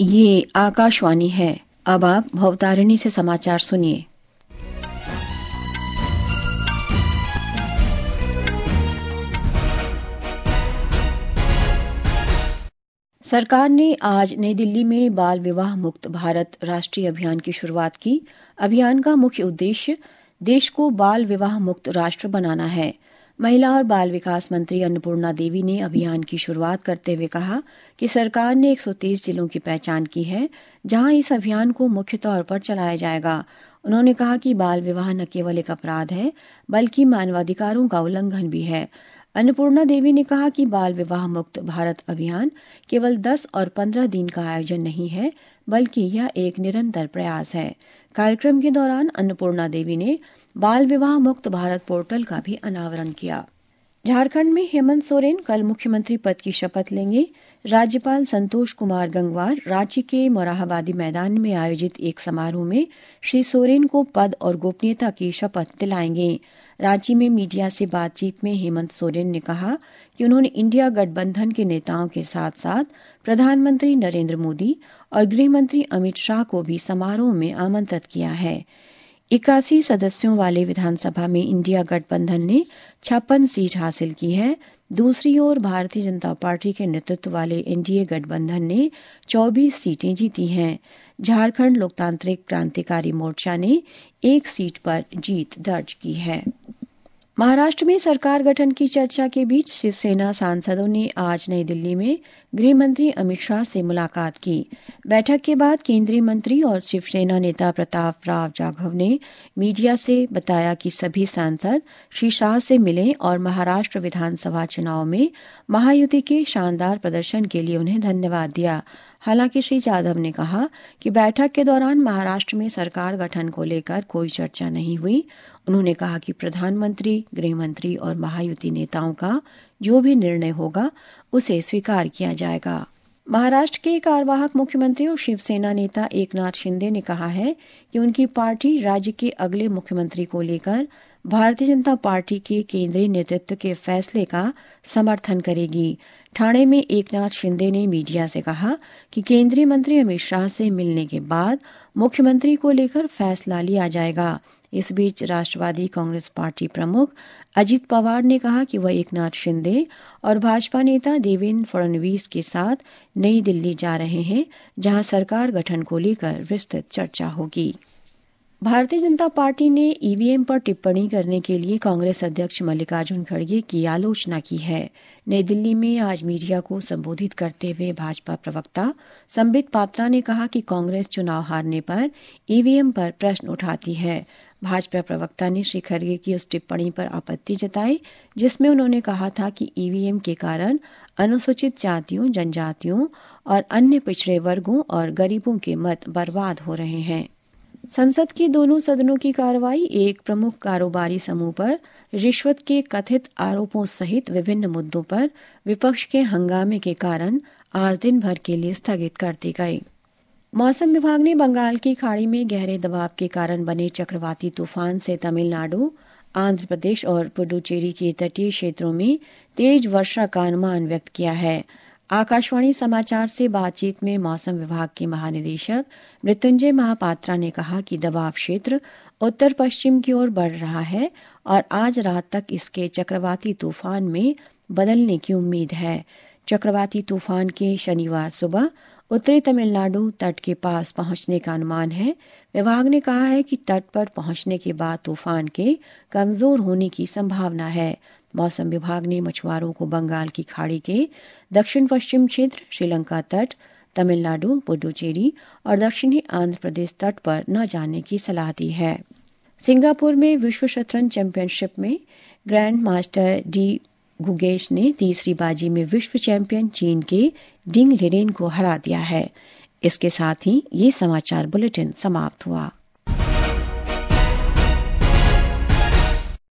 ये आकाशवाणी है। अब आप भवतारिणी से समाचार सुनिए। सरकार ने आज नई दिल्ली में बाल विवाह मुक्त भारत राष्ट्रीय अभियान की शुरुआत की। अभियान का मुख्य उद्देश्य देश को बाल विवाह मुक्त राष्ट्र बनाना है। महिला और बाल विकास मंत्री अन्नपूर्णा देवी ने अभियान की शुरुआत करते हुए कहा कि सरकार ने 130 जिलों की पहचान की है जहां इस अभियान को मुख्य तौर पर चलाया जाएगा। उन्होंने कहा कि बाल विवाह न केवल एक अपराध है बल्कि मानवाधिकारों का उल्लंघन भी है। अन्नपूर्णा देवी ने कहा कि बाल विवाह मुक्त भारत अभियान केवल 10 और 15 दिन का आयोजन नहीं है बल्कि यह एक निरंतर प्रयास है। कार्यक्रम के दौरान अन्नपूर्णा देवी ने बाल विवाह मुक्त भारत पोर्टल का भी अनावरण किया। झारखंड में हेमंत सोरेन कल मुख्यमंत्री पद की शपथ लेंगे। राज्यपाल संतोष कुमार गंगवार रांची के मोरहाबादी मैदान में आयोजित एक समारोह में श्री सोरेन को पद और गोपनीयता की शपथ दिलाएंगे। रांची में मीडिया से बातचीत में हेमंत सोरेन ने कहा कि उन्होंने इंडिया गठबंधन के नेताओं के साथ साथ प्रधानमंत्री नरेंद्र मोदी और गृह मंत्री अमित शाह को भी समारोह में आमंत्रित किया है। 81 सदस्यों वाले विधानसभा में इंडिया गठबंधन ने 56 सीट हासिल की है। दूसरी ओर भारतीय जनता पार्टी के नेतृत्व वाले एनडीए गठबंधन ने 24 सीटें जीती हैं। झारखंड लोकतांत्रिक क्रांतिकारी मोर्चा ने 1 सीट पर जीत दर्ज की है। महाराष्ट्र में सरकार गठन की चर्चा के बीच शिवसेना सांसदों ने आज नई दिल्ली में गृह मंत्री अमित शाह से मुलाकात की। बैठक के बाद केंद्रीय मंत्री और शिवसेना नेता प्रताप राव जाधव ने मीडिया से बताया कि सभी सांसद श्री शाह से मिले और महाराष्ट्र विधानसभा चुनाव में महायुति के शानदार प्रदर्शन के लिए उन्हें धन्यवाद दिया। हालांकि श्री जाधव ने कहा कि बैठक के दौरान महाराष्ट्र में सरकार गठन को लेकर कोई चर्चा नहीं हुई। उन्होंने कहा कि प्रधानमंत्री, गृह मंत्री और महायुति नेताओं का जो भी निर्णय होगा उसे स्वीकार किया जाएगा। महाराष्ट्र के कार्यवाहक मुख्यमंत्री और शिवसेना नेता एकनाथ शिंदे ने कहा है कि उनकी पार्टी राज्य के अगले मुख्यमंत्री को लेकर भारतीय जनता पार्टी के केंद्रीय नेतृत्व के फैसले का समर्थन करेगी। ठाणे में एकनाथ शिंदे ने मीडिया से कहा कि केंद्रीय मंत्री अमित शाह से मिलने के बाद मुख्यमंत्री को लेकर फैसला लिया जाएगा। इस बीच राष्ट्रवादी कांग्रेस पार्टी प्रमुख अजित पवार ने कहा कि वह एकनाथ शिंदे और भाजपा नेता देवेंद्र फडणवीस के साथ नई दिल्ली जा रहे हैं, जहां सरकार गठन को लेकर विस्तृत चर्चा होगी। भारतीय जनता पार्टी ने ईवीएम पर टिप्पणी करने के लिए कांग्रेस अध्यक्ष मल्लिकार्जुन खड़गे की आलोचना की है। नई दिल्ली में आज मीडिया को संबोधित करते हुए भाजपा प्रवक्ता संबित पात्रा ने कहा कि कांग्रेस चुनाव हारने पर ईवीएम पर प्रश्न उठाती है। भाजपा प्रवक्ता ने श्री खड़गे की उस टिप्पणी पर आपत्ति जताई जिसमें उन्होंने कहा था कि ईवीएम के कारण अनुसूचित जातियों, जनजातियों और अन्य पिछड़े वर्गों और गरीबों के मत बर्बाद हो रहे हैं। संसद के दोनों सदनों की कार्रवाई एक प्रमुख कारोबारी समूह पर रिश्वत के कथित आरोपों सहित विभिन्न मुद्दों पर विपक्ष के हंगामे के कारण आज दिन भर के लिए स्थगित कर दी गई। मौसम विभाग ने बंगाल की खाड़ी में गहरे दबाव के कारण बने चक्रवाती तूफान से तमिलनाडु, आंध्र प्रदेश और पुडुचेरी के तटीय क्षेत्रों में तेज वर्षा का अनुमान व्यक्त किया है। आकाशवाणी समाचार से बातचीत में मौसम विभाग के महानिदेशक मृत्युंजय महापात्रा ने कहा कि दबाव क्षेत्र उत्तर पश्चिम की ओर बढ़ रहा है और आज रात तक इसके चक्रवाती तूफान में बदलने की उम्मीद है। चक्रवाती तूफान के शनिवार सुबह उत्तरी तमिलनाडु तट के पास पहुंचने का अनुमान है। विभाग ने कहा है कि तट पर पहुंचने के बाद तूफान के कमजोर होने की संभावना है। मौसम विभाग ने मछुआरों को बंगाल की खाड़ी के दक्षिण पश्चिम क्षेत्र, श्रीलंका तट, तमिलनाडु, पुडुचेरी और दक्षिणी आंध्र प्रदेश तट पर न जाने की सलाह दी है। सिंगापुर में विश्व शतरंज चैंपियनशिप में ग्रैंड मास्टर डी गुगेश ने तीसरी बाजी में विश्व चैंपियन चीन के डिंग लिरेन को हरा दिया है। इसके साथ ही ये समाचार बुलेटिन समाप्त हुआ।